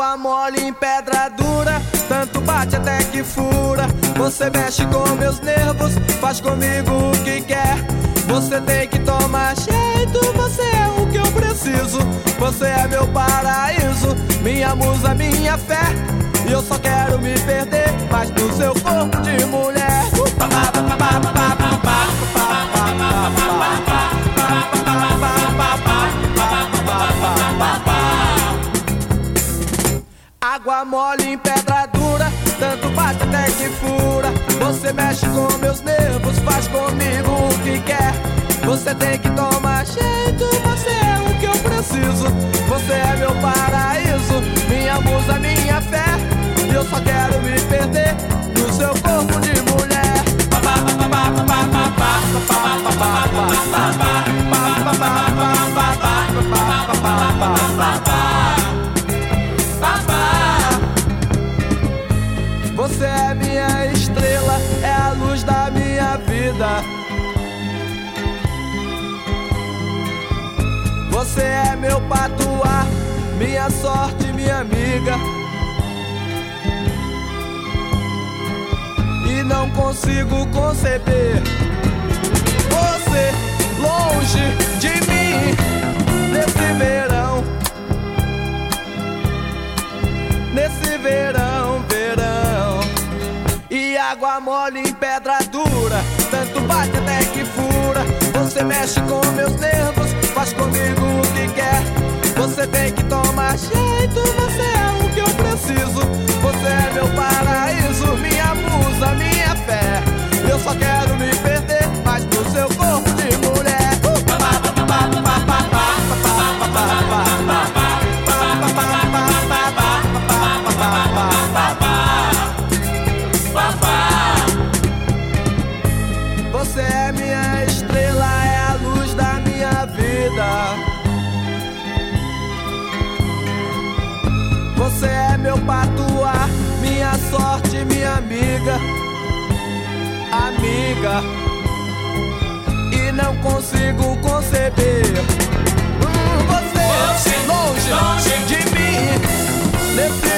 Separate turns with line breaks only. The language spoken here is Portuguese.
Água mole em pedra dura, tanto bate até que fura. Você mexe com meus nervos, faz comigo o que quer. Você tem que tomar jeito, você é o que eu preciso. Você é meu paraíso, minha musa, minha fé. E eu só quero me perder, mas no seu corpo de mulher. Água mole em pedra dura, tanto bate até que fura. Você mexe com meus nervos, faz comigo o que quer. Você tem que tomar jeito, você é o que eu preciso. Você é meu paraíso, minha musa, minha fé. E eu só quero me perder no seu corpo de mulher. Você é minha estrela, é a luz da minha vida. Você é meu patuá, minha sorte, minha amiga. E não consigo conceber você longe de mim nesse verão. Nesse verão, verão. E água mole em pedra dura, tanto bate até que fura. Você mexe com meus nervos, faz comigo o que quer. Você tem que tomar jeito, você é o que eu preciso. Você é meu paraíso, minha musa, minha fé. Eu só quero me perder, mas no seu corpo de mulher. Você é minha estrela, é a luz da minha vida. Você é meu patuá, minha sorte, minha amiga. Amiga. E não consigo conceber você longe de mim nesse